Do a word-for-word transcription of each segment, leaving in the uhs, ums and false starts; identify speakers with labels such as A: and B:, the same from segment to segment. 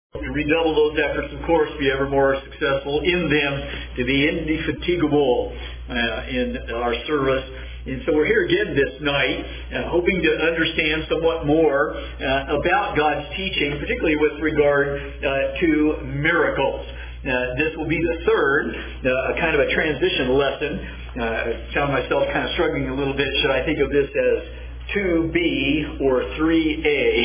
A: To redouble those efforts, of course, be ever more successful in them, to be indefatigable uh, in our service. And so we're here again this night, uh, hoping to understand somewhat more uh, about God's teaching, particularly with regard uh, to miracles. Uh, this will be the third, uh, kind of a transition lesson. Uh, I found myself kind of struggling a little bit. Should I think of this as two B or three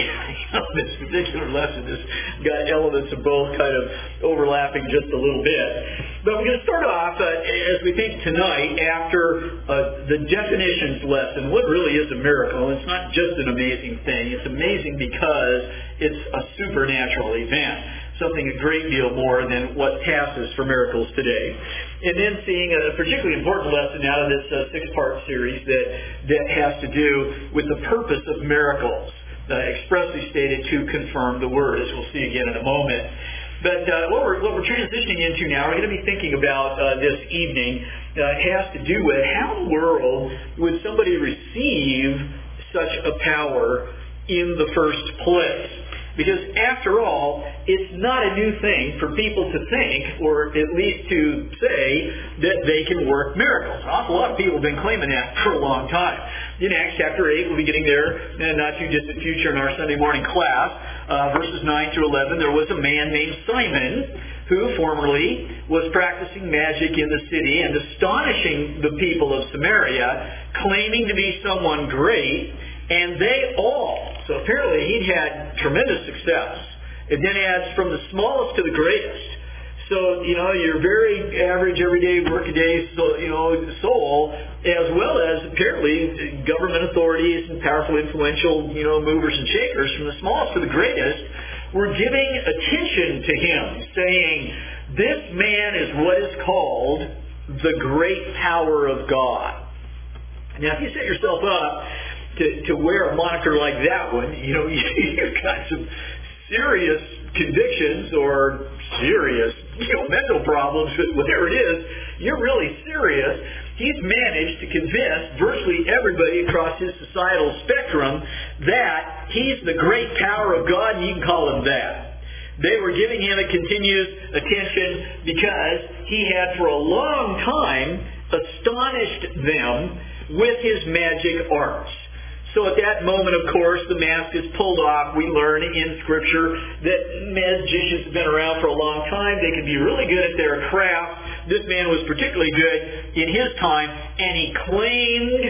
A: A? This particular lesson has got elements of both kind of overlapping just a little bit. But we're going to start off, uh, as we think tonight, after uh, the definitions lesson, what really is a miracle? It's not just an amazing thing. It's amazing because it's a supernatural event, something a great deal more than what passes for miracles today. And then seeing a particularly important lesson out of this uh, six-part series that, that has to do with the purpose of miracles, uh, expressly stated to confirm the Word, as we'll see again in a moment. But uh, what, we're, what we're transitioning into now, we're going to be thinking about uh, this evening, uh, has to do with how in the world would somebody receive such a power in the first place. Because after all, it's not a new thing for people to think, or at least to say, that they can work miracles. An awful lot of people have been claiming that for a long time. In Acts chapter eight, we'll be getting there in a not too distant future in our Sunday morning class, uh, verses nine through eleven, there was a man named Simon who formerly was practicing magic in the city and astonishing the people of Samaria, claiming to be someone great. And they all, so apparently he'd had tremendous success. It then adds from the smallest to the greatest. So, you know, your very average, everyday, workaday, so, you know, soul, as well as apparently government authorities and powerful, influential, you know, movers and shakers, from the smallest to the greatest, were giving attention to him, saying, this man is what is called the great power of God. Now, if you set yourself up To, to wear a moniker like that one, you know, you've got some serious convictions or serious, you know, mental problems, whatever it is, you're really serious. He's managed to convince virtually everybody across his societal spectrum that he's the great power of God, and you can call him that. They were giving him a continuous attention because he had for a long time astonished them with his magic arts. So at that moment, of course, the mask is pulled off. We learn in Scripture that magicians have been around for a long time. They can be really good at their craft. This man was particularly good in his time, and he claimed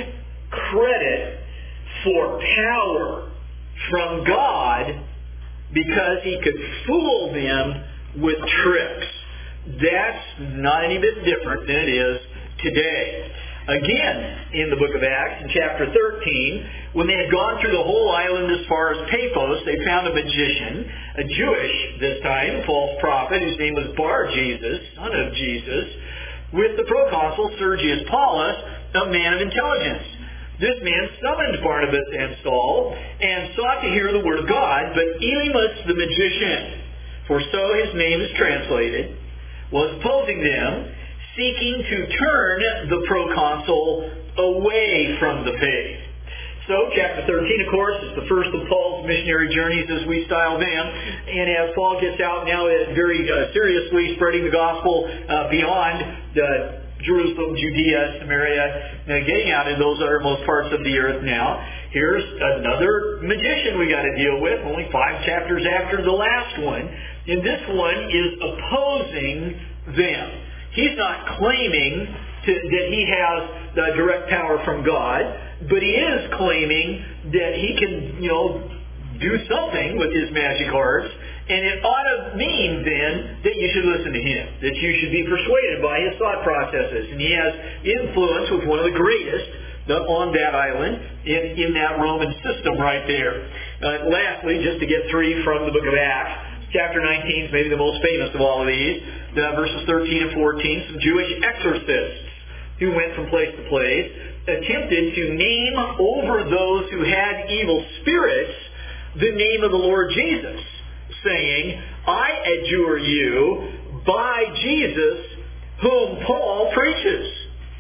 A: credit for power from God because he could fool them with tricks. That's not any bit different than it is today. Again, in the book of Acts, in chapter thirteen, when they had gone through the whole island as far as Paphos, they found a magician, a Jewish, this time, false prophet, whose name was Bar-Jesus, son of Jesus, with the proconsul Sergius Paulus, a man of intelligence. This man summoned Barnabas and Saul and sought to hear the word of God, but Elymas the magician, for so his name is translated, was opposing them, seeking to turn the proconsul away from the faith. So, chapter thirteen, of course, is the first of Paul's missionary journeys, as we style them. And as Paul gets out now very uh, seriously spreading the gospel uh, beyond uh, Jerusalem, Judea, Samaria, uh, getting out in those uttermost parts of the earth now, here's another magician we got to deal with, only five chapters after the last one. And this one is opposing them. He's not claiming to, that he has the direct power from God, but he is claiming that he can, you know, do something with his magic arts, and it ought to mean then that you should listen to him, that you should be persuaded by his thought processes. And he has influence with one of the greatest on that island in, in that Roman system right there. Uh, lastly, just to get three from the book of Acts, chapter nineteen is maybe the most famous of all of these. Uh, verses thirteen and fourteen, some Jewish exorcists who went from place to place attempted to name over those who had evil spirits the name of the Lord Jesus, saying, I adjure you by Jesus whom Paul preaches.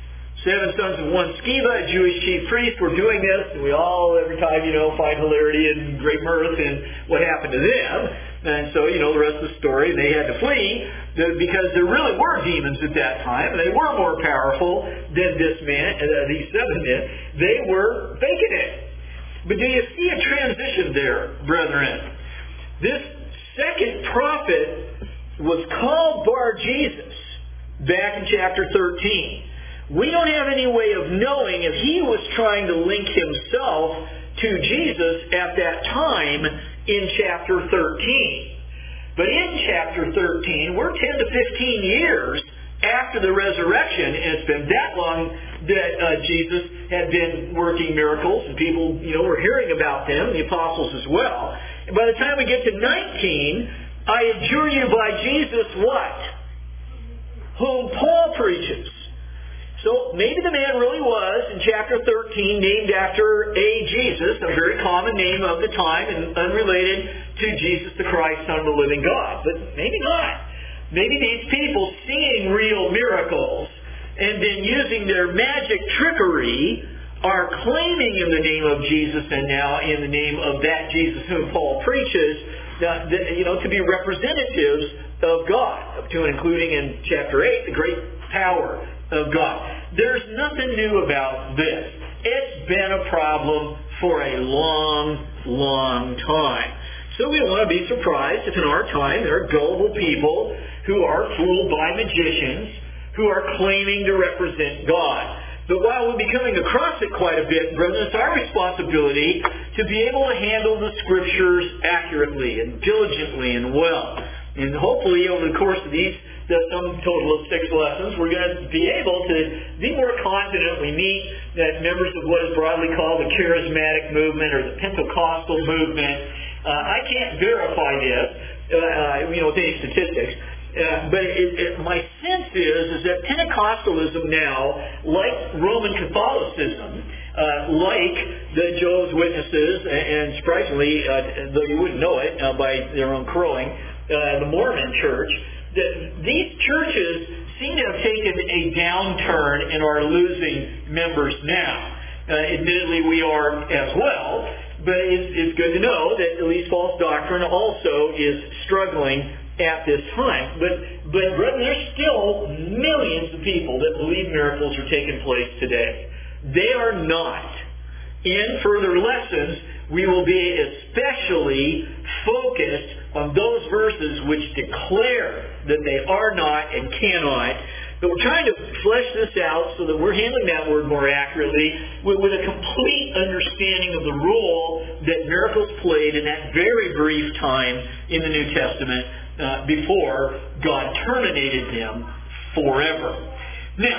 A: seven sons of one Sceva, a Jewish chief priest, were doing this, and we all, every time, you know, find hilarity and great mirth in what happened to them. And so, you know, the rest of the story, they had to flee because there really were demons at that time, and they were more powerful than this man, uh, these seven men. They were faking it. But do you see a transition there, brethren? This second prophet was called Bar-Jesus back in chapter thirteen. We don't have any way of knowing if he was trying to link himself to Jesus at that time in chapter thirteen. But in chapter thirteen, we're ten to fifteen years after the resurrection, and it's been that long that uh, Jesus had been working miracles, and people, you know, were hearing about them, the apostles as well. And by the time we get to nineteen, I adjure you by Jesus what? Whom Paul preaches. So maybe the man really was, in chapter thirteen, named after a Jesus, a very common name of the time and unrelated to Jesus the Christ, Son of the living God. But maybe not. Maybe these people seeing real miracles and then using their magic trickery are claiming in the name of Jesus and now in the name of that Jesus whom Paul preaches, uh, the, you know, to be representatives of God, to including in chapter eight, the great power of God. There's nothing new about this. It's been a problem for a long, long time. So we don't want to be surprised if in our time there are gullible people who are fooled by magicians who are claiming to represent God. But while we'll be coming across it quite a bit, brethren, it's our responsibility to be able to handle the Scriptures accurately and diligently and well. And hopefully over the course of these, the sum total of six lessons, we're going to be able to be more confident. We meet as members of what is broadly called the charismatic movement or the Pentecostal movement. Uh, I can't verify this, uh, you know, with any statistics. Uh, but it, it, my sense is is that Pentecostalism now, like Roman Catholicism, uh, like the Jehovah's Witnesses, and, and surprisingly, uh, though you wouldn't know it uh, by their own crowing, uh, the Mormon Church, that these churches seem to have taken a downturn and are losing members now. Uh, admittedly, we are as well, but it's, it's good to know that at least false doctrine also is struggling at this time. But, but brethren, there's still millions of people that believe miracles are taking place today. They are not. In further lessons, we will be especially focused on those verses which declare that they are not and cannot. But we're trying to flesh this out so that we're handling that word more accurately with, with a complete understanding of the role that miracles played in that very brief time in the New Testament uh, before God terminated them forever. Now,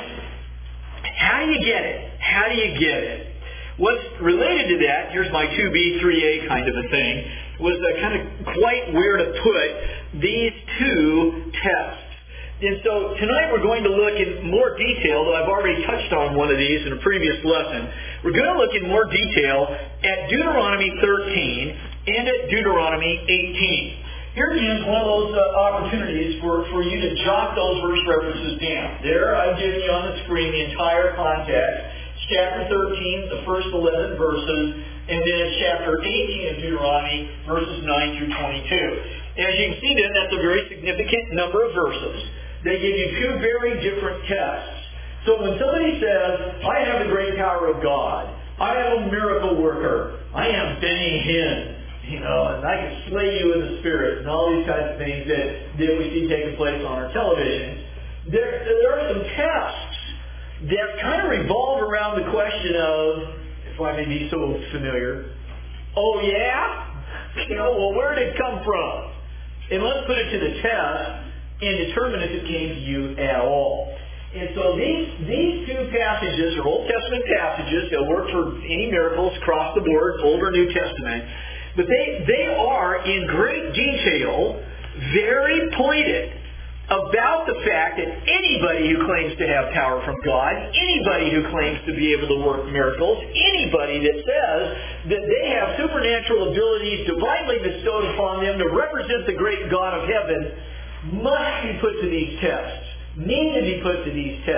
A: how do you get it? How do you get it? What's related to that, here's my two B, three A kind of a thing, was uh, kind of quite where to put these two tests. And so tonight we're going to look in more detail, though I've already touched on one of these in a previous lesson. We're going to look in more detail at Deuteronomy thirteen and at Deuteronomy eighteen. Here is one of those uh, opportunities for, for you to jot those verse references down. There I've given you on the screen the entire context. It's chapter thirteen, the first eleven verses, and then it's chapter eighteen of Deuteronomy, verses nine through twenty-two. As you can see then, that's a very significant number of verses. They give you two very different tests. So when somebody says, I have the great power of God, I am a miracle worker, I am Benny Hinn, you know, and I can slay you in the spirit, and all these kinds of things that, that we see taking place on our television, there, there are some tests that kind of revolve around the question of, if I may be so familiar, oh yeah? You know, well, where did it come from? And let's put it to the test and determine if it came to you at all. And so these these two passages are Old Testament passages. They'll work for any miracles across the board, Old or New Testament. But they, they are, in great detail, very pointed about the fact that anybody who claims to have power from God, anybody who claims to be able to work miracles, anybody that says that they have supernatural abilities divinely bestowed upon them to represent the great God of heaven must be put to these tests, need to be put to these tests,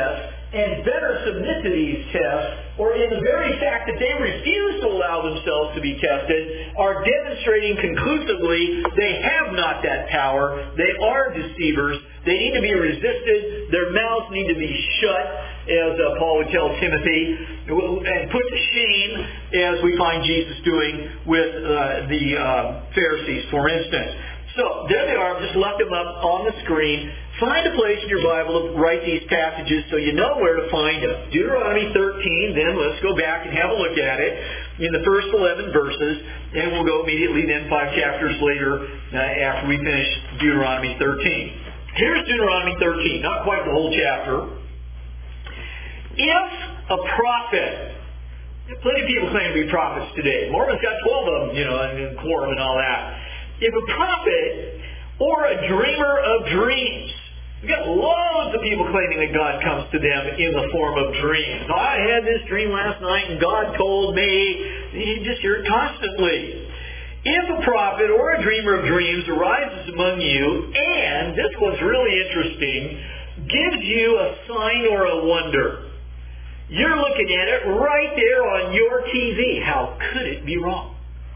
A: and better submit to these tests, or in the very fact that they refuse to allow themselves to be tested, are demonstrating conclusively they have not that power. They are deceivers. They need to be resisted. Their mouths need to be shut, as uh, Paul would tell Timothy, and put to shame, as we find Jesus doing with uh, the uh, Pharisees, for instance. So, there they are. I've just left them up on the screen. Find a place in your Bible to write these passages so you know where to find them. Deuteronomy thirteen, then let's go back and have a look at it in the first eleven verses, and we'll go immediately then five chapters later uh, after we finish Deuteronomy thirteen. Here's Deuteronomy thirteen, not quite the whole chapter. If a prophet, plenty of people claim to be prophets today. Mormons got twelve of them, you know, and quorum and all that. If a prophet or a dreamer of dreams, we've got loads of people claiming that God comes to them in the form of dreams. I had this dream last night and God told me. You just hear it constantly. If a prophet or a dreamer of dreams arises among you, and this one's really interesting, gives you a sign or a wonder, you're looking at it right there on your T V. How could it be wrong?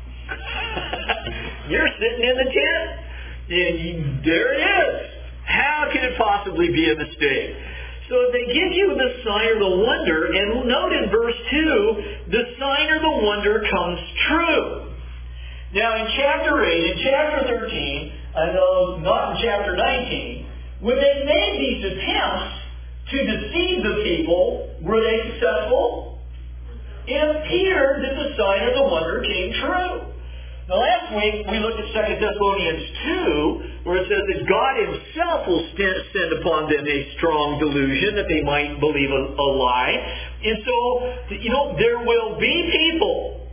A: You're sitting in the tent, and you, there it is. How can it possibly be a mistake? So they give you the sign or the wonder, and note in verse two, the sign or the wonder comes true. Now in chapter eight, in chapter thirteen, I know not in chapter nineteen, when they made these attempts to deceive the people, were they successful? It appeared that the sign or the wonder came true. Now last week we looked at Second Thessalonians two, where it says that God Himself will send upon them a strong delusion that they might believe a, a lie. And so, you know, there will be people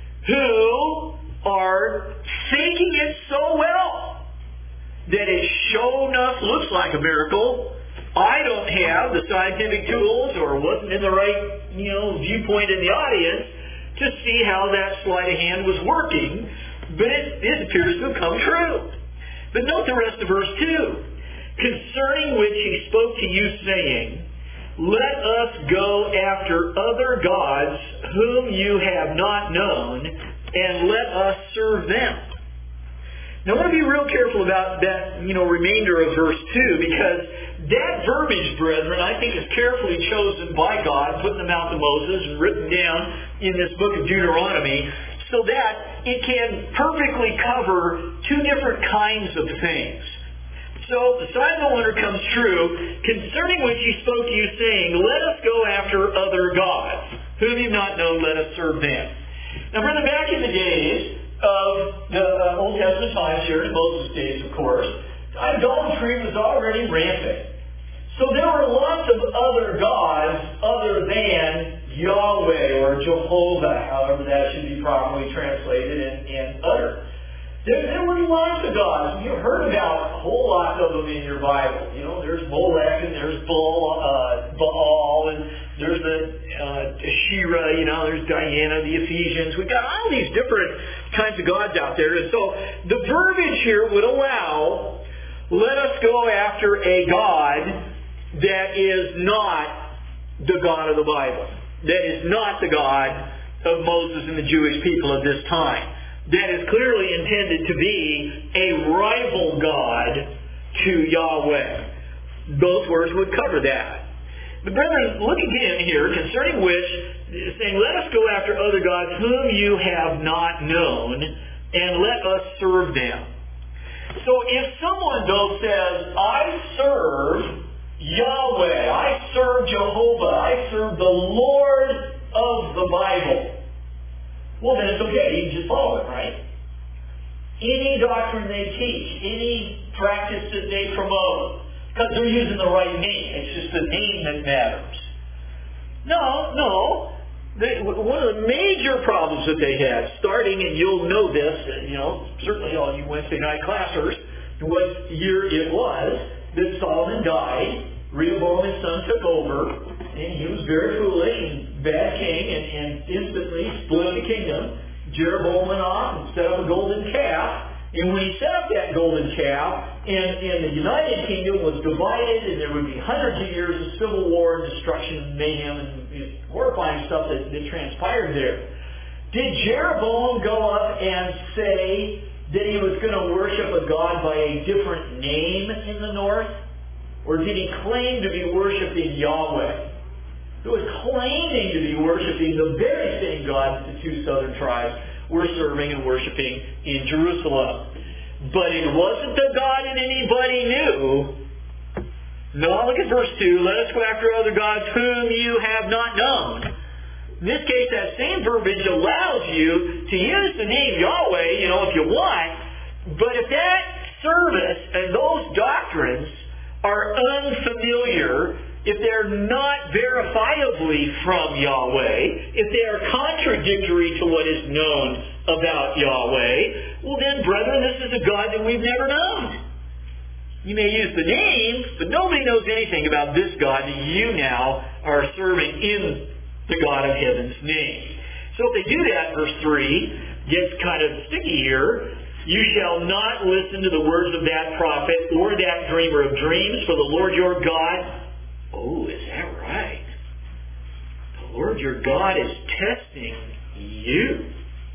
A: who are faking it so well that it sure enough looks like a miracle. I don't have the scientific tools or wasn't in the right, you know, viewpoint in the audience to see how that sleight of hand was working, but it, it appears to have come true. But note the rest of verse two. Concerning which He spoke to you, saying, let us go after other gods whom you have not known, and let us serve them. Now I want to be real careful about that, you know, remainder of verse two, because that verbiage, brethren, I think is carefully chosen by God, put in the mouth of Moses and written down in this book of Deuteronomy, so that it can perfectly cover two different kinds of things. So the sign of the wonder comes true, concerning which He spoke to you, saying, let us go after other gods, whom you have not known, let us serve them. Now, brethren, back in the days of the uh, Old Testament times here, in Moses' days, of course, idolatry was already rampant. So there were lots of other gods other than Yahweh or Jehovah, however that should be properly translated and, and uttered. There, there were lots of gods. You've heard about a whole lot of them in your Bible. You know, there's Molech and there's Baal, uh, Baal and there's the uh, Asherah, you know, there's Diana, the Ephesians. We've got all these different kinds of gods out there. And so the verbiage here would allow, let us go after a God that is not the God of the Bible. That is not the God of Moses and the Jewish people of this time. That is clearly intended to be a rival God to Yahweh. Those words would cover that. But brethren, look again here, concerning which, saying, let us go after other gods whom you have not known, and let us serve them. So if someone, though, says, I serve Yahweh, I serve Jehovah, I serve the Lord of the Bible, well, then it's okay. You can just follow it, right? Any doctrine they teach, any practice that they promote, because they're using the right name. It's just the name that matters. No, no. They, one of the major problems that they had, starting, and you'll know this, you know, certainly all you Wednesday night classers, what year it was that Solomon died. Rehoboam, his son, took over, and he was very foolish and bad king, and, and instantly split the kingdom. Jeroboam went off and set up a golden calf, And when he set up that golden calf, and, and the United Kingdom was divided, and there would be hundreds of years of civil war and destruction and mayhem and horrifying stuff that, that transpired there. Did Jeroboam go up and say that he was going to worship a god by a different name in the north? Or did he claim to be worshiping Yahweh? He was claiming to be worshiping the very same God that the two southern tribes were serving and worshiping in Jerusalem. But it wasn't the God that anybody knew. No, look at verse two. Let us go after other gods whom you have not known. In this case, that same verbiage allows you to use the name Yahweh, you know, if you want. But if that service and those doctrines are unfamiliar, if they're not verifiably from Yahweh, if they are contradictory to what is known about Yahweh, well then, brethren, this is a God that we've never known. You may use the name, but nobody knows anything about this God that you now are serving in the God of heaven's name. So if they do that, verse three gets kind of sticky here. You shall not listen to the words of that prophet or that dreamer of dreams, for the Lord your God... Oh, is that right? The Lord your God is testing you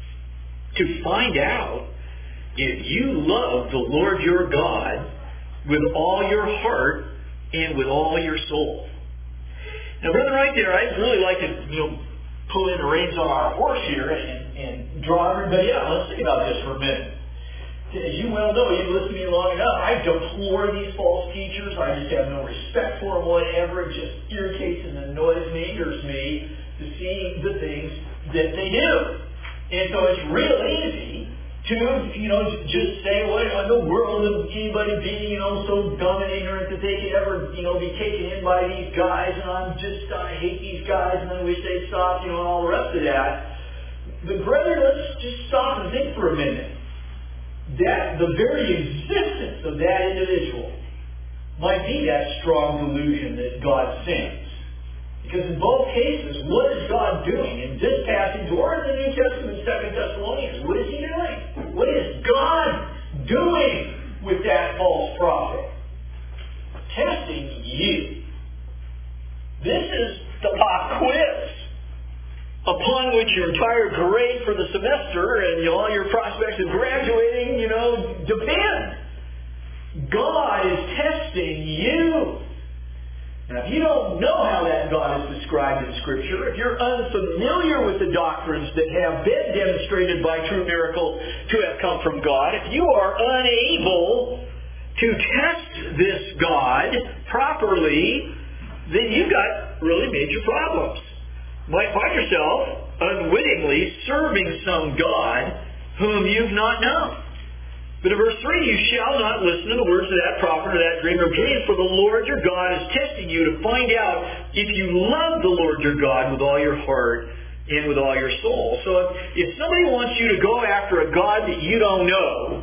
A: to find out if you love the Lord your God with all your heart and with all your soul. Now, brother, right there, I'd really like to, you know, pull in the reins on our horse here and, and draw everybody out. Let's think about this for a minute. As you well know, you've listened to me long enough, I deplore these false teachers. I just have no respect for them whatever. It just irritates and annoys me, angers me to see the things that they do. And so it's real easy to, you know, just say, what in the world would anybody be, you know, so dumb and ignorant that they could ever, you know, be taken in by these guys, and I'm just, I hate these guys, and I wish they'd stop, you know, and all the rest of that. But brethren, let's just stop and think for a minute. That the very existence of that individual might be that strong delusion that God sends. Because in both cases, what is God doing? In this passage or in the New Testament, Second Thessalonians, what is He doing? What is God doing with that false prophet? Testing you. This is the pop quiz upon which your entire grade for the semester and, you know, all your prospects of graduating, you know, depend. God is testing you. Now, if you don't know how that God is described in Scripture, if you're unfamiliar with the doctrines that have been demonstrated by true miracle to have come from God, if you are unable to test this God properly, then you've got really major problems. You might find yourself unwittingly serving some God whom you've not known. But in verse three, you shall not listen to the words of that prophet or that dreamer of dreams, for the Lord your God is testing you to find out if you love the Lord your God with all your heart and with all your soul. So if, if somebody wants you to go after a God that you don't know,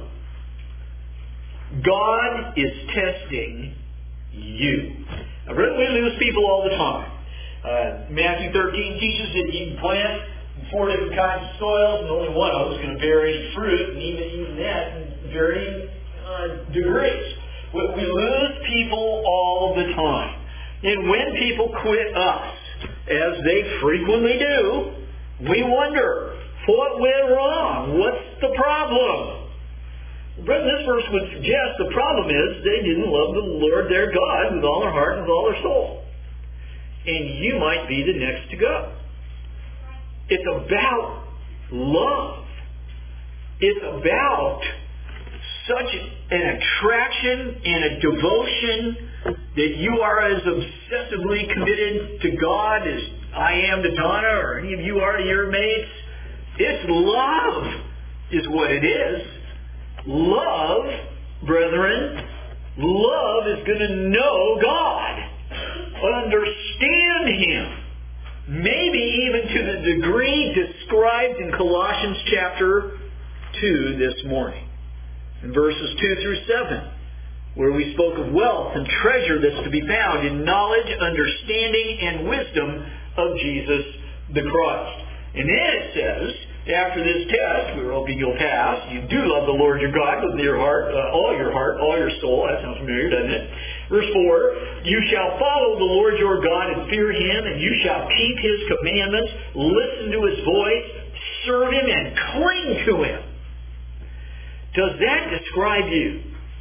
A: God is testing you. Now, we lose people all the time. Uh, Matthew thirteen teaches that you can plant four different kinds of soils, and only one of them is going to bear any fruit, and even, even that in varying uh, degrees. We lose people all the time. And when people quit us, as they frequently do, we wonder, what went wrong? What's the problem? This verse would suggest the problem is they didn't love the Lord their God with all their heart and with all their soul. And you might be the next to go. It's about love. It's about such an attraction and a devotion that you are as obsessively committed to God as I am to Donna or any of you are to your mates. It's love is what it is. Love, brethren, love is going to know God, understand Him, maybe even to the degree described in Colossians chapter two this morning. In verses two through seven, where we spoke of wealth and treasure that's to be found in knowledge, understanding, and wisdom of Jesus the Christ. And then it says, after this test, we're hoping you'll pass. You do love the Lord your God with your heart, uh, all your heart, all your soul. That sounds familiar, doesn't it? Verse four, you shall follow the Lord your God and fear Him, and you shall keep His commandments, listen to His voice, serve Him, and cling to Him. Does that describe you?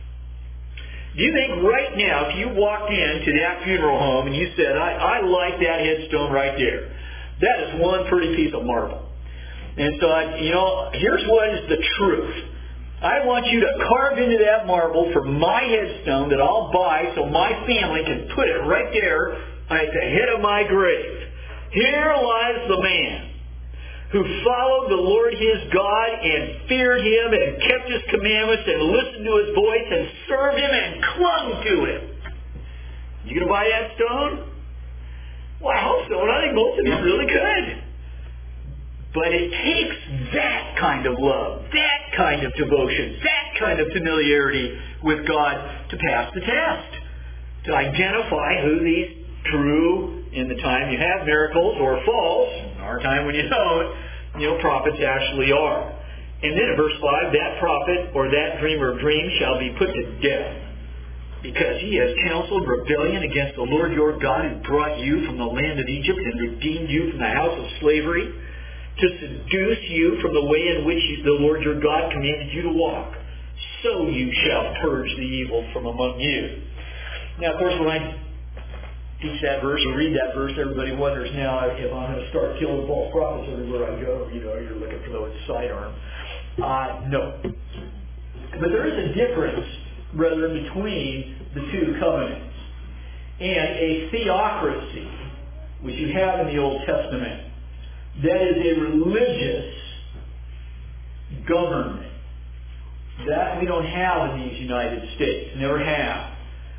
A: Do you think right now, if you walked into that funeral home and you said, I, I like that headstone right there, that is one pretty piece of marble. And so, I, you know, here's what is the truth. I want you to carve into that marble for my headstone that I'll buy so my family can put it right there at the head of my grave. Here lies the man who followed the Lord his God and feared Him and kept His commandments and listened to His voice and served Him and clung to Him. You going to buy that stone? Well, I hope so, and I think most of you really could. But it takes that kind of love, that kind of devotion, that kind of familiarity with God to pass the test, to identify who these true, in the time you have miracles, or false, in our time when you don't, you know, prophets actually are. And then in verse five, that prophet or that dreamer of dreams shall be put to death, because he has counseled rebellion against the Lord your God who brought you from the land of Egypt and redeemed you from the house of slavery, to seduce you from the way in which the Lord your God commanded you to walk. So you shall purge the evil from among you. Now, of course, when I teach that verse or read that verse, everybody wonders now if I'm going to start killing false prophets everywhere I go. You know, you're looking for those sidearm. Uh, no. But there is a difference, brethren, between the two covenants. And a theocracy, which you have in the Old Testament, that is a religious government. That we don't have in these United States. Never have.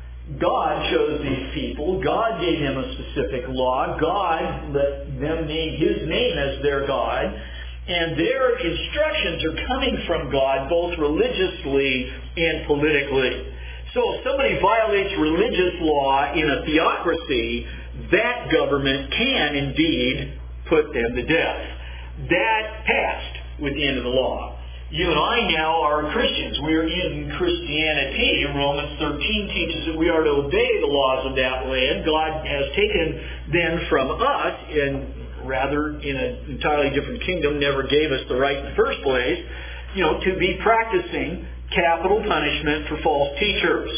A: God chose these people. God gave them a specific law. God let them name His name as their God. And their instructions are coming from God both religiously and politically. So if somebody violates religious law in a theocracy, that government can indeed put them to death. That passed with the end of the law. You and I now are Christians. We are in Christianity. Romans thirteen teaches that we are to obey the laws of that land. God has taken them from us, and rather in an entirely different kingdom, never gave us the right in the first place, you know, to be practicing capital punishment for false teachers.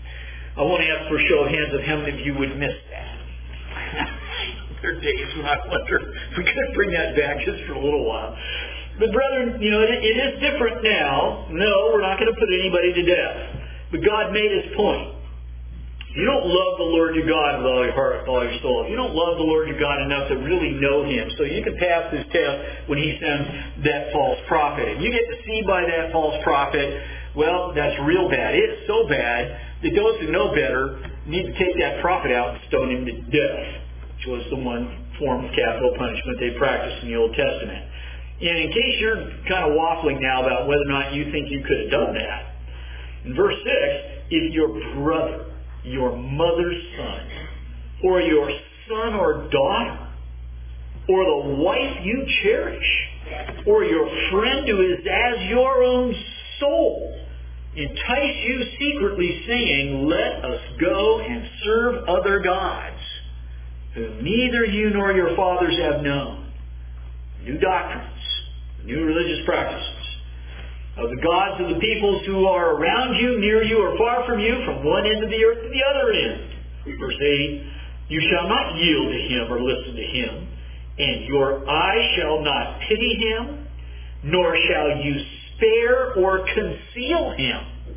A: I want to ask for a show of hands of how many of you would miss that. There are days when I wonder if we could bring that back just for a little while. But brethren, you know, it, it is different now. No, we're not going to put anybody to death. But God made His point. If you don't love the Lord your God with all your heart, with all your soul, if you don't love the Lord your God enough to really know Him, so you can pass this test when He sends that false prophet. If you get deceived by that false prophet, well, that's real bad. It is so bad that those who know better need to take that prophet out and stone him to death, which was the one form of capital punishment they practiced in the Old Testament. And in case you're kind of waffling now about whether or not you think you could have done that, in verse six, if your brother, your mother's son, or your son or daughter, or the wife you cherish, or your friend who is as your own soul, entice you secretly, saying, let us go and serve other gods, whom neither you nor your fathers have known. New doctrines, new religious practices, of the gods of the peoples who are around you, near you, or far from you, from one end of the earth to the other end. Verse eight, you shall not yield to him or listen to him, and your eye shall not pity him, nor shall you spare or conceal him,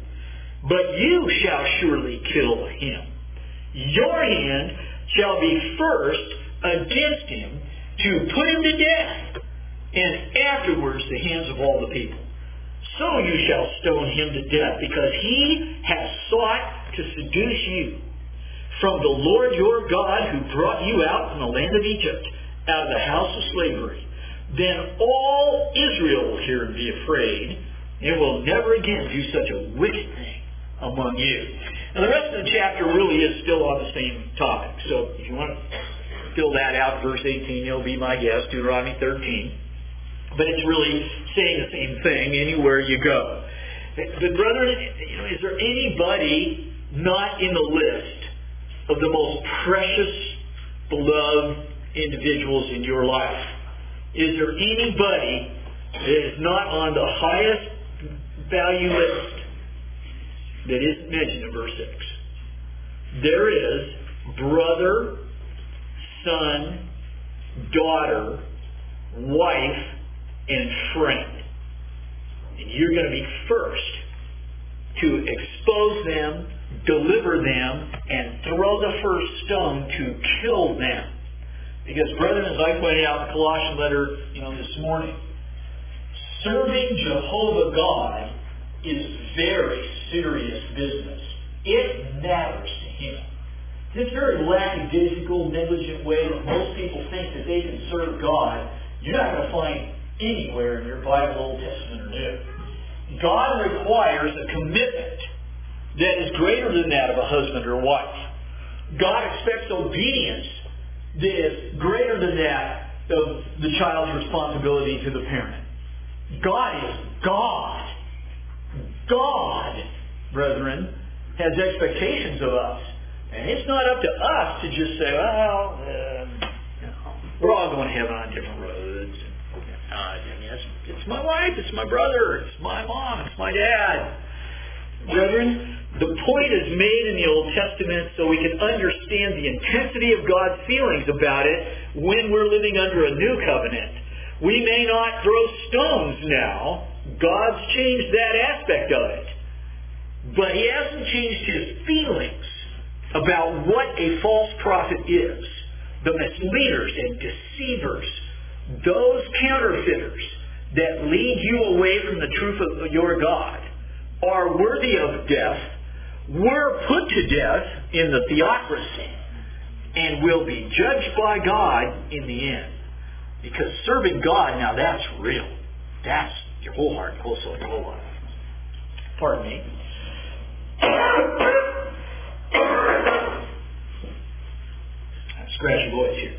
A: but you shall surely kill him. Your hand shall be first against him to put him to death, and afterwards the hands of all the people. So you shall stone him to death, because he has sought to seduce you from the Lord your God, who brought you out from the land of Egypt, out of the house of slavery. Then all Israel will hear and be afraid, and will never again do such a wicked thing among you. Now the rest of the chapter really is still on the same topic. So if you want to fill that out, verse eighteen, you'll be my guest, Deuteronomy thirteen. but it's really saying the same thing anywhere you go. But brethren, you know, is there anybody not in the list of the most precious, beloved individuals in your life? Is there anybody that is not on the highest value list that isn't mentioned in verse six? There is brother, son, daughter, wife, and friend. And you're going to be first to expose them, deliver them, and throw the first stone to kill them. Because, brethren, as I pointed out in the Colossian letter, you know, this morning, serving Jehovah God is very serious business. It matters to Him. This very lackadaisical, negligent way that most people think that they can serve God, you're not going to find anywhere in your Bible, Old Testament or New. God requires a commitment that is greater than that of a husband or wife. God expects obedience that is greater than that of the child's responsibility to the parent. God is God. God, brethren, has expectations of us. And it's not up to us to just say, well, uh, you know, we're all going to heaven on different roads. Uh, I mean, it's, it's my wife, it's my brother, it's my mom, it's my dad. Brethren, the point is made in the Old Testament so we can understand the intensity of God's feelings about it when we're living under a new covenant. We may not throw stones now. God's changed that aspect of it. But He hasn't changed His feelings about what a false prophet is. The misleaders and deceivers, those counterfeiters that lead you away from the truth of your God, are worthy of death, were put to death in the theocracy, and will be judged by God in the end. Because serving God, now that's real. That's your whole heart, whole soul, your whole life. Pardon me. Scratchy voice here.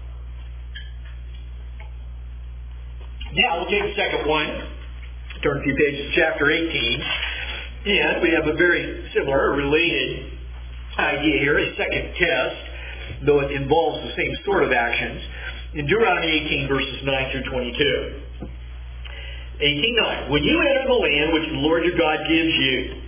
A: Now we'll take the second one. Turn a few pages to chapter eighteen. And we have a very similar, related idea here, a second test, though it involves the same sort of actions. In Deuteronomy eighteen, verses nine through twenty-two. eighteen nine. When you enter the land which the Lord your God gives you,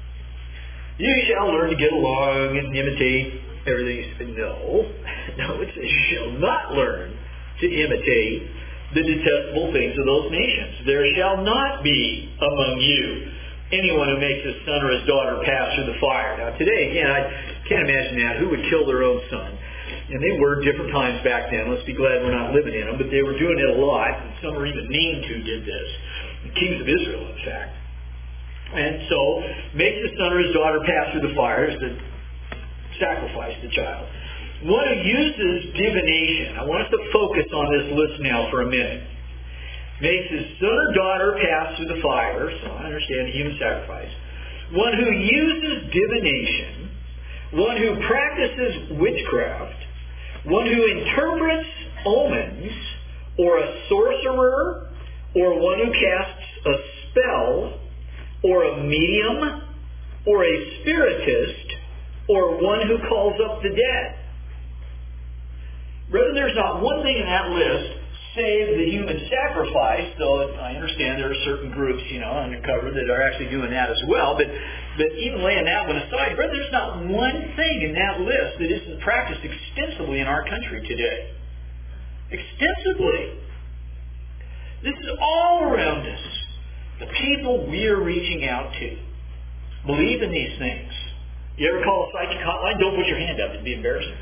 A: you shall learn to get along and imitate everything. No. No, it says you shall not learn to imitate the detestable things of those nations. There shall not be among you anyone who makes his son or his daughter pass through the fire. Now today, again, I can't imagine that. Who would kill their own son? And they were different times back then. Let's be glad we're not living in them. But they were doing it a lot. And some are even named who did this. The kings of Israel, in fact. And so, makes his son or his daughter pass through the fire is to sacrifice the child. One who uses divination. I want us to focus on this list now for a minute. Makes his son or daughter pass through the fire. So I understand human sacrifice. One who uses divination. One who practices witchcraft. One who interprets omens. Or a sorcerer. Or one who casts a spell. Or a medium. Or a spiritist. Or one who calls up the dead. Brethren, there's not one thing in that list save the human sacrifice, though I understand there are certain groups, you know, undercover that are actually doing that as well. But, but even laying that one aside, brethren, there's not one thing in that list that isn't practiced extensively in our country today. Extensively. This is all around us. The people we are reaching out to believe in these things. You ever call a psychic hotline? Don't put your hand up. It'd be embarrassing.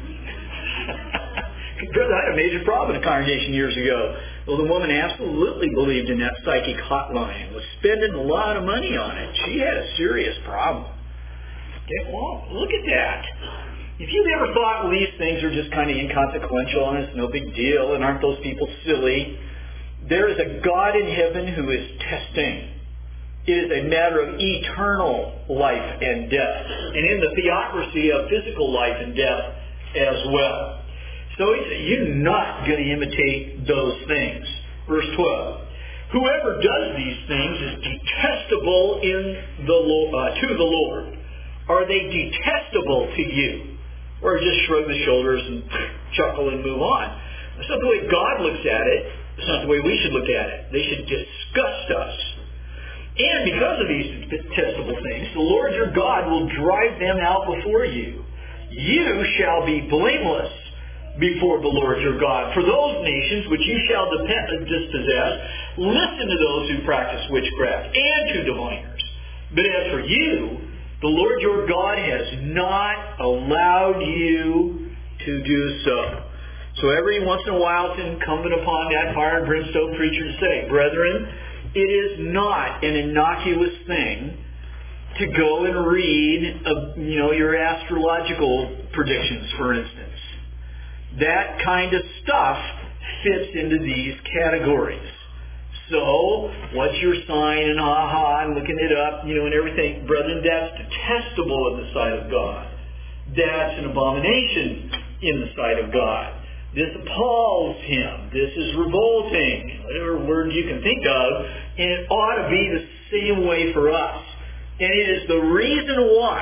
A: Brother, I had a major problem in a congregation years ago. Well, the woman absolutely believed in that psychic hotline, was spending a lot of money on it. She had a serious problem. Okay, well, look at that. If you've ever thought, well, these things are just kind of inconsequential and it's no big deal, and aren't those people silly? There is a God in heaven who is testing. It is a matter of eternal life and death. And in the theocracy of physical life and death as well. So you're not going to imitate those things. Verse twelve. Whoever does these things is detestable in the uh, to the Lord. Are they detestable to you? Or just shrug the shoulders and chuckle and move on? That's not the way God looks at it. It's not the way we should look at it. They should disgust us. And because of these detestable things, the Lord your God will drive them out before you. You shall be blameless before the Lord your God. For those nations which you shall dispossess, listen to those who practice witchcraft and to diviners. But as for you, the Lord your God has not allowed you to do so. So every once in a while it's incumbent upon that fire and brimstone preacher to say, brethren, it is not an innocuous thing to go and read, uh, you know, your astrological predictions, for instance. That kind of stuff fits into these categories. So, what's your sign and ha-ha and looking it up, you know, and everything. Brethren, that's detestable in the sight of God. That's an abomination in the sight of God. This appalls Him. This is revolting. Whatever word you can think of. And it ought to be the same way for us. And it is the reason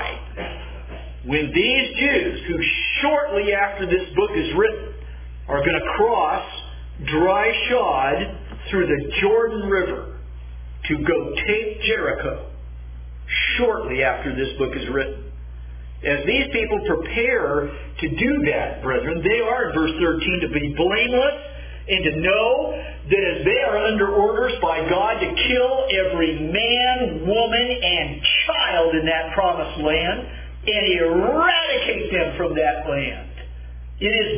A: why when these Jews, who shortly after this book is written, are going to cross dry shod through the Jordan River to go take Jericho, shortly after this book is written. As these people prepare to do that, brethren, they are, in verse thirteen, to be blameless and to know that as they are under orders by God to kill every man, woman, and child in that promised land and eradicate them from that land, it is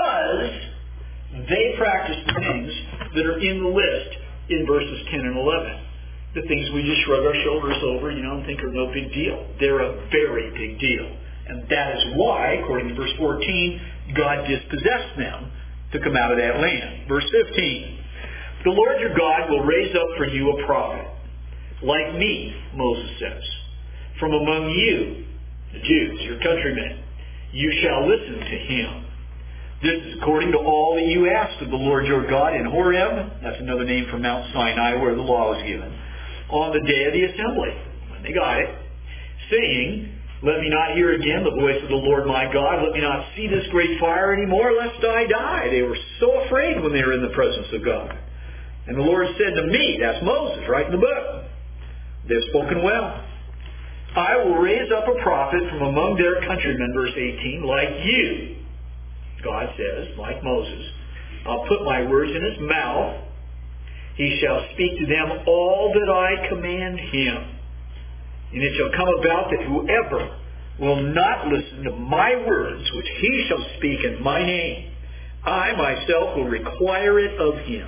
A: because they practice things that are in the list in verses ten and eleven. The things we just shrug our shoulders over, you know, and think are no big deal. They're a very big deal. And that is why, according to verse fourteen, God dispossessed them to come out of that land. Verse fifteen, the Lord your God will raise up for you a prophet, like me, Moses says, from among you, the Jews, your countrymen. You shall listen to him. This is according to all that you asked of the Lord your God in Horeb, that's another name for Mount Sinai where the law was given, on the day of the assembly, when they got it, saying, let me not hear again the voice of the Lord my God. Let me not see this great fire anymore, lest I die. They were so afraid when they were in the presence of God. And the Lord said to me, that's Moses, right in the book, they've spoken well. I will raise up a prophet from among their countrymen, verse eighteen, like you. God says, like Moses. I'll put my words in his mouth. He shall speak to them all that I command him. And it shall come about that whoever will not listen to my words, which he shall speak in my name, I myself will require it of him.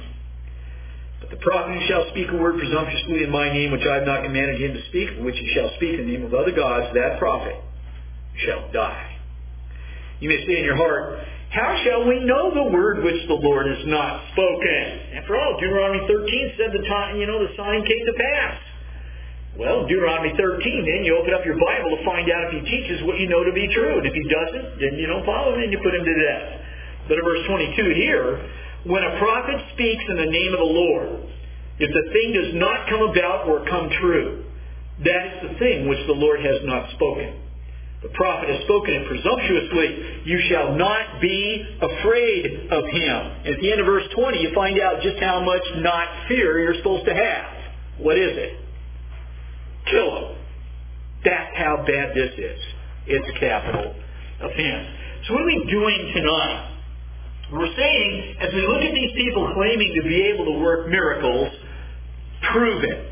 A: But the prophet who shall speak a word presumptuously in my name, which I have not commanded him to speak, which he shall speak in the name of other gods, that prophet shall die. You may say in your heart, how shall we know the word which the Lord has not spoken? After all, Deuteronomy thirteen said the time, you know, the sign came to pass. Well, Deuteronomy thirteen, then you open up your Bible to find out if he teaches what you know to be true. And if he doesn't, then you don't follow him and you put him to death. But in verse twenty-two here, when a prophet speaks in the name of the Lord, if the thing does not come about or come true, that is the thing which the Lord has not spoken. The prophet has spoken it presumptuously. You shall not be afraid of him. At the end of verse twenty, you find out just how much not fear you're supposed to have. What is it? Kill him. That's how bad this is. It's a capital offense. So what are we doing tonight? We're saying, as we look at these people claiming to be able to work miracles, prove it.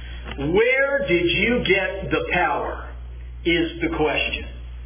A: Where did you get the power? Is the question.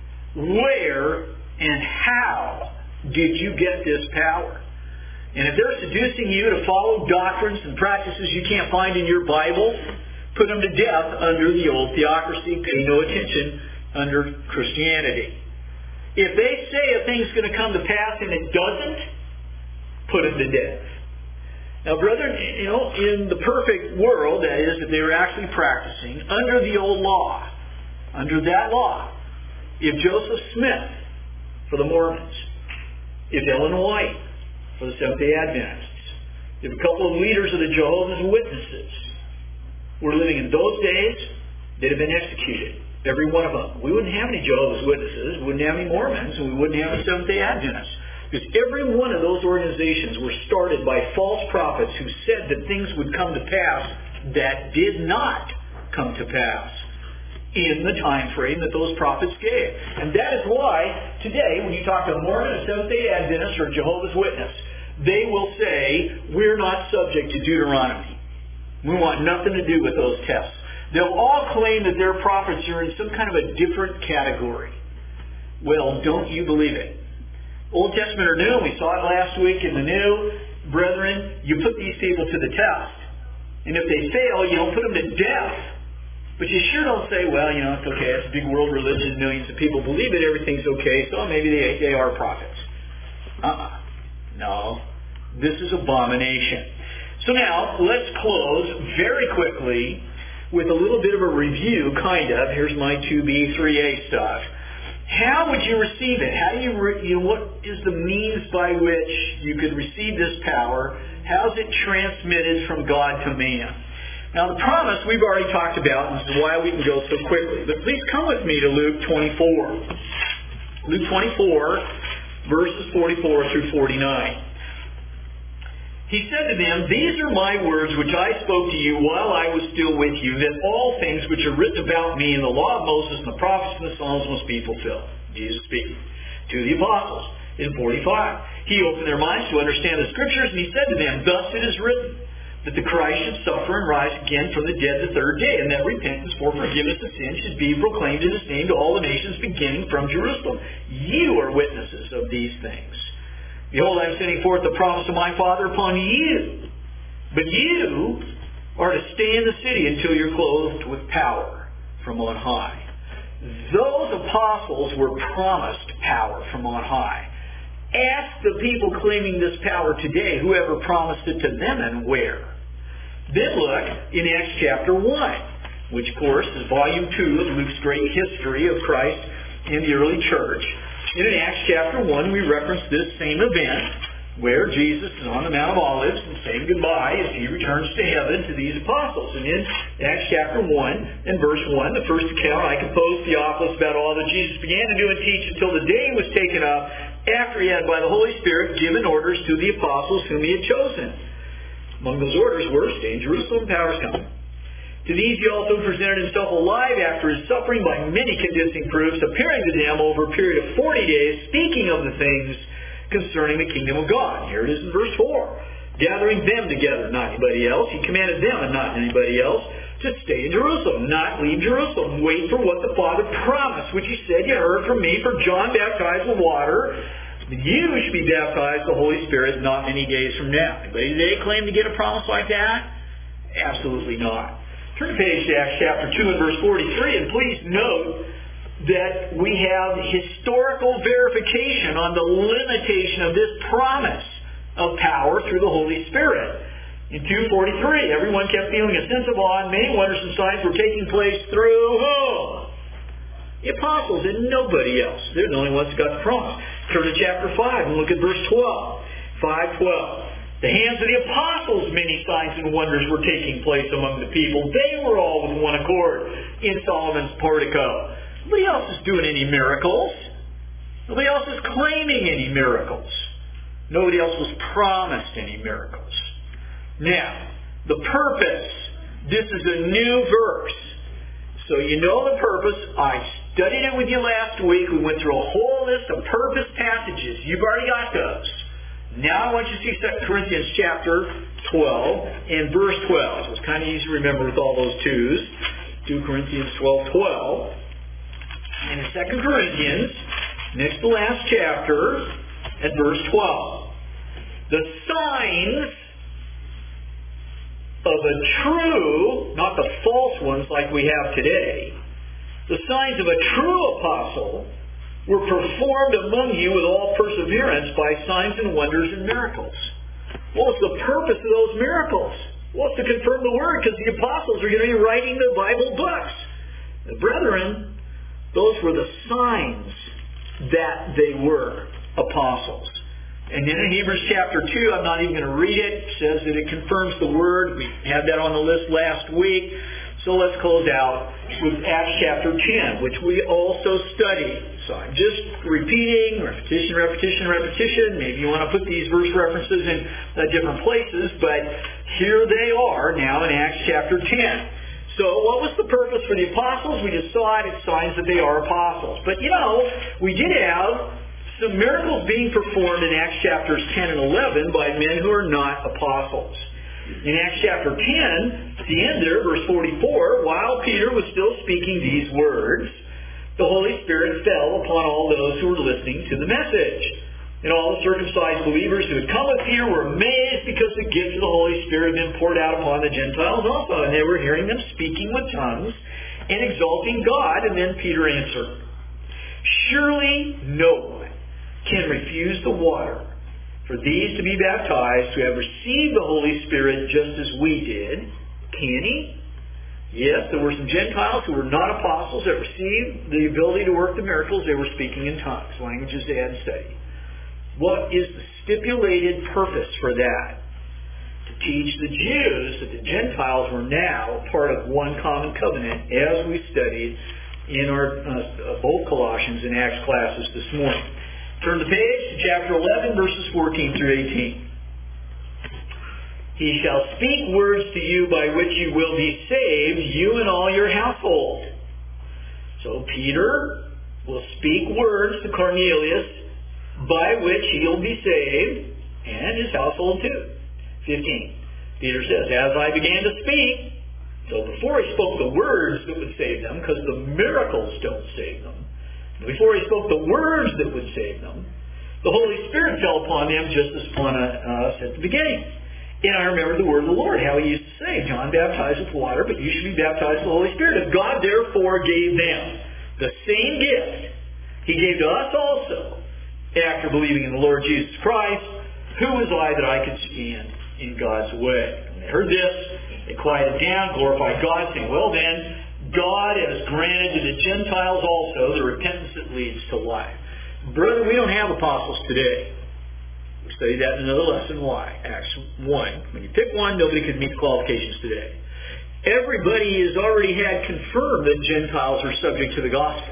A: Where and how did you get this power? And if they're seducing you to follow doctrines and practices you can't find in your Bible, put them to death under the old theocracy. Pay no attention under Christianity. If they say a thing's going to come to pass and it doesn't, put them to death. Now, brethren, you know, in the perfect world, that is, if they were actually practicing under the old law, under that law, if Joseph Smith for the Mormons, if Ellen White for the Seventh-day Adventists, If a couple of leaders of the Jehovah's Witnesses were living in those days, they'd have been executed. Every one of them. We wouldn't have any Jehovah's Witnesses, we wouldn't have any Mormons, and we wouldn't have any Seventh-day Adventists. Because every one of those organizations were started by false prophets who said that things would come to pass that did not come to pass in the time frame that those prophets gave. And that is why today, when you talk to a Mormon, a Seventh-day Adventist, or a Jehovah's Witness, they will say, we're not subject to Deuteronomy. We want nothing to do with those tests. They'll all claim that their prophets are in some kind of a different category. Well, don't you believe it? Old Testament or New, we saw it last week in the New. Brethren, you put these people to the test. And if they fail, you don't put them to death. But you sure don't say, well, you know, it's okay, it's a big world religion, millions of people believe it, everything's okay, so maybe they, they are prophets. Uh-uh. No. This is abomination. So now, let's close very quickly with a little bit of a review, kind of. Here's my two B, three A stuff. How would you receive it? How do you, re- you know, what is the means by which you could receive this power? How is it transmitted from God to man? Now, the promise we've already talked about, and this is why we can go so quickly. But please come with me to Luke twenty-four. Luke twenty-four, verses forty-four through forty-nine. He said to them, these are my words which I spoke to you while I was still with you, that all things which are written about me in the law of Moses and the prophets and the Psalms must be fulfilled. Jesus speaking to the apostles in forty-five. He opened their minds to understand the Scriptures, and he said to them, thus it is written, that the Christ should suffer and rise again from the dead the third day, and that repentance for forgiveness of sins should be proclaimed in his name to all the nations beginning from Jerusalem. You are witnesses of these things. Behold, I am sending forth the promise of my Father upon you. But you are to stay in the city until you're clothed with power from on high. Those apostles were promised power from on high. Ask the people claiming this power today, whoever promised it to them and where. Then look in Acts chapter one, which of course is volume two of Luke's great history of Christ in the early church. And in Acts chapter one, we reference this same event where Jesus is on the Mount of Olives and saying goodbye as he returns to heaven to these apostles. And in Acts chapter one and verse one, the first account, I composed Theophilus about all that Jesus began to do and teach until the day he was taken up, after he had by the Holy Spirit given orders to the apostles whom he had chosen. Among those orders were, stay in Jerusalem, power is coming. To these he also presented himself alive after his suffering by many convincing proofs, appearing to them over a period of forty days, speaking of the things concerning the kingdom of God. Here it is in verse four. Gathering them together, not anybody else. He commanded them and not anybody else to stay in Jerusalem, not leave Jerusalem. Wait for what the Father promised, which he said, you heard from me, for John baptized with water. You should be baptized with the Holy Spirit not many days from now. Anybody today claim to get a promise like that? Absolutely not. Turn the page to Acts chapter two and verse forty-three, and please note that we have historical verification on the limitation of this promise of power through the Holy Spirit. In two forty-three, everyone kept feeling a sense of awe, and many wonders and signs were taking place through whom? The apostles and nobody else. They're the only ones who got the promise. Turn to chapter five and look at verse twelve. five twelve. The hands of the apostles, many signs and wonders were taking place among the people. They were all with one accord in Solomon's portico. Nobody else is doing any miracles. Nobody else is claiming any miracles. Nobody else was promised any miracles. Now, the purpose. This is a new verse. So you know the purpose. I studied it with you last week. We went through a whole list of purpose passages. You've already got those. Now I want you to see Second Corinthians chapter twelve and verse twelve. So it's kind of easy to remember with all those twos. Second Corinthians twelve twelve. And in Second Corinthians, next to last chapter, at verse twelve. The signs of a true, not the false ones like we have today, the signs of a true apostle were performed among you with all perseverance by signs and wonders and miracles. What was the purpose of those miracles? Well, it's to confirm the Word, because the apostles are going to be writing the Bible books. The brethren, those were the signs that they were apostles. And then in Hebrews chapter two, I'm not even going to read it, it says that it confirms the Word. We had that on the list last week. So let's close out with Acts chapter ten, which we also studied. So I'm just repeating, repetition, repetition, repetition. Maybe you want to put these verse references in uh, different places, but here they are now in Acts chapter ten. So what was the purpose for the apostles? We just saw it. It signs that they are apostles. But, you know, we did have some miracles being performed in Acts chapters ten and eleven by men who are not apostles. In Acts chapter ten, at the end there, verse forty-four, while Peter was still speaking these words, the Holy Spirit fell upon all those who were listening to the message. And all the circumcised believers who had come with Peter were amazed because the gift of the Holy Spirit had been poured out upon the Gentiles also. And they were hearing them speaking with tongues and exalting God. And then Peter answered, "Surely no one can refuse the water for these to be baptized who have received the Holy Spirit just as we did. Can he?" Yes, there were some Gentiles who were not apostles that received the ability to work the miracles. They were speaking in tongues, languages they hadn't studied. What is the stipulated purpose for that? To teach the Jews that the Gentiles were now part of one common covenant, as we studied in our uh, both Colossians and Acts classes this morning. Turn the page to chapter eleven, verses fourteen through eighteen. "He shall speak words to you by which you will be saved, you and all your household." So Peter will speak words to Cornelius by which he'll be saved, and his household too. fifteen. Peter says, "As I began to speak," so before he spoke the words that would save them, because the miracles don't save them, before he spoke the words that would save them, the Holy Spirit fell upon them just as upon us at the beginning. And I remember the word of the Lord, how he used to say, "John baptized with water, but you should be baptized with the Holy Spirit." And God therefore gave them the same gift he gave to us also, after believing in the Lord Jesus Christ. Who was I that I could stand in God's way? When they heard this, they quieted down, glorified God, saying, "Well then, God has granted to the Gentiles also the repentance that leads to life." Brother, we don't have apostles today. We studied that in another lesson. Why? Acts one. When you pick one, nobody could meet the qualifications today. Everybody has already had confirmed that Gentiles are subject to the gospel.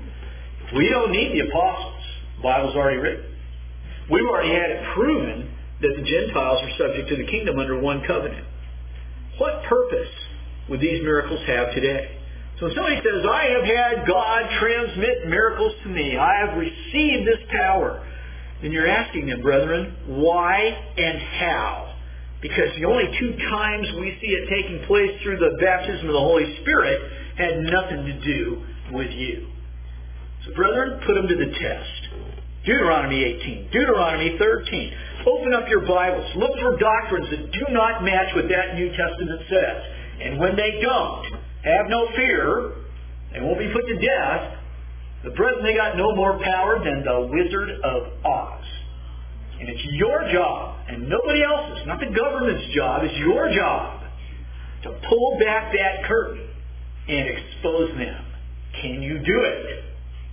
A: We don't need the apostles. The Bible's already written. We've already had it proven that the Gentiles are subject to the kingdom under one covenant. What purpose would these miracles have today? So when somebody says, "I have had God transmit miracles to me, I have received this power," then you're asking them, brethren, why and how? Because the only two times we see it taking place through the baptism of the Holy Spirit had nothing to do with you. So brethren, put them to the test. Deuteronomy eighteen, Deuteronomy thirteen. Open up your Bibles. Look for doctrines that do not match what that New Testament says. And when they don't, have no fear. They won't be put to death. The brethren, they got no more power than the Wizard of Oz. And it's your job, and nobody else's, not the government's job, it's your job to pull back that curtain and expose them. Can you do it?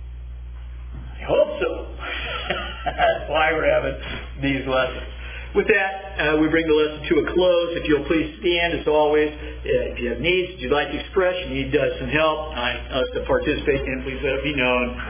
A: I hope so. That's why we're having these lessons. With that, uh, we bring the lesson to a close. If you'll please stand, as always. Uh, if you have needs, you'd like to express, you need uh, some help, I, us to participate in, please let it be known.